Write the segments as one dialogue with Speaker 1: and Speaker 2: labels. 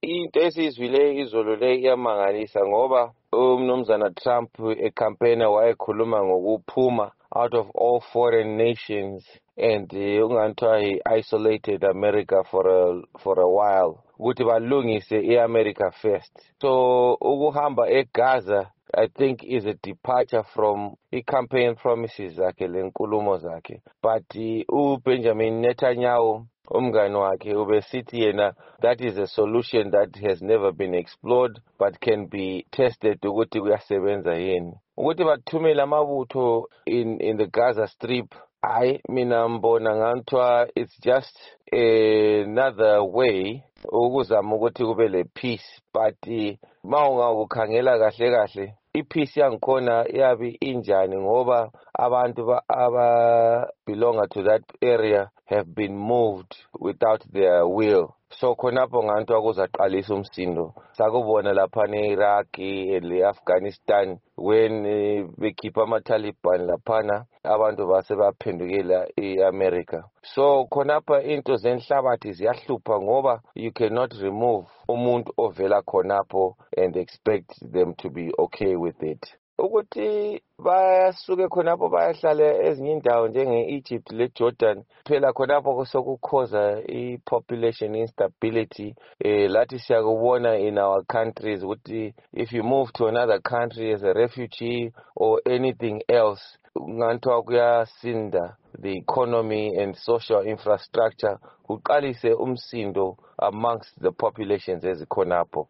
Speaker 1: into esiyizwile izolo le iyamangalisa ngoba umnumzana Trump ecampaign wayekhuluma ngokuphuma out of all foreign nations and ungathiwa he isolated America for a while ukuthi balungise iAmerica first. So ukuhamba eGaza I think is a departure from campaign promises zakhe lenkulumo zakhe, but uBenjamin Netanyahu umngani wakhe ubesithi yena that is a solution that has never been explored but can be tested ukuthi kuyasebenza yini ukuthi bathumele amabutho in the Gaza Strip. Hayi mina mbona nganthiwa it's just another way ukuzama ukuthi kube le peace, but mawungakukhangela kahle kahle ipeace yangikhona yabi injani ngoba abantu belong to that area have been moved without their will. So khonapho nganthiwa kuzaqalisa umsindo sakubona lapha neIraq leAfghanistan when bekhipha amaTaliban laphana abantu base baphendukela eAmerica. So khonapha into zenhlabathi ziyahlupha ngoba you cannot remove umuntu ovela khonapho and expect them to be okay with it. Ukuthi basuke khonapho bayahlala ezinye indawo njenge-Egypt leJordan phela khonapho sokukhoza i-population instability. Lathi siyakubona in our countries ukuthi if you move to another country as a refugee or anything else nganthiwa kuyasinda the economy and social infrastructure kuqalise umsindo amongst the populations ezikhonapho.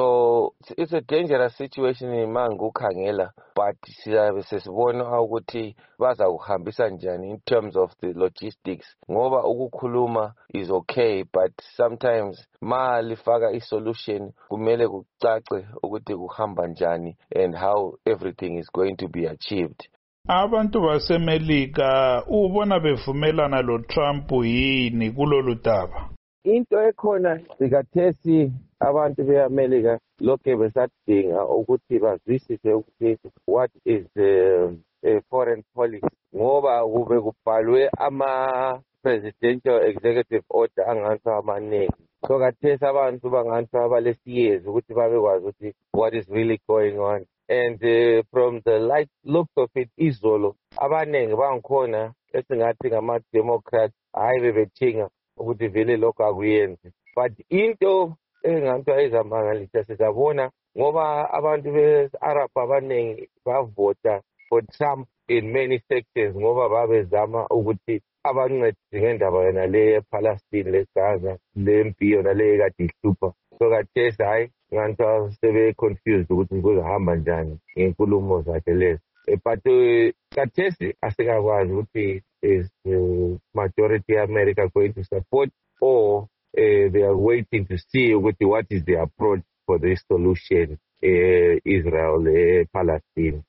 Speaker 1: So it's a dangerous situation mangukhangela, but siyabe sesibona ukuthi bazakuhambisa njani in terms of the logistics ngoba ukukhuluma is okay, but sometimes ma lifaka isolution kumele kucace ukuthi kuhamba njani and how everything is going to be achieved.
Speaker 2: Abantu baseMelika ubona bevumelana loTrump yini kulolu daba?
Speaker 1: Into ekhona sikathesi abantu beAmerica lokho besadinga ukuthi bazwisise ukuthi what is the foreign policy ngoba kube kubhalwe ama-presidential executive order angathi amaningi. So kathesi abantu bangathi abalesiyezi ukuthi babekwazi ukuthi what is really going on. And from the looks of it izolo abaningi bangikhona esingathi ngama-Democrat hayi bebethinga ukuthi vele lokho akuyenzi, but into engathi ayizamangalisa sizabona ngoba abantu be-Arab abaningi bavota for Trump in many sectors ngoba babezama ukuthi abancedise ngendaba yona le ePalestine leGaza lempi yona le kade ihlupha. So kathesi hayi nganthiwa sebe-confused ukuthi kuzahamba njani ngenkulumo zakhe lezi. But kathesi asingakwazi ukuthi is the majority of America going to support or they are waiting to see what is the approach for this solution Israel Palestine.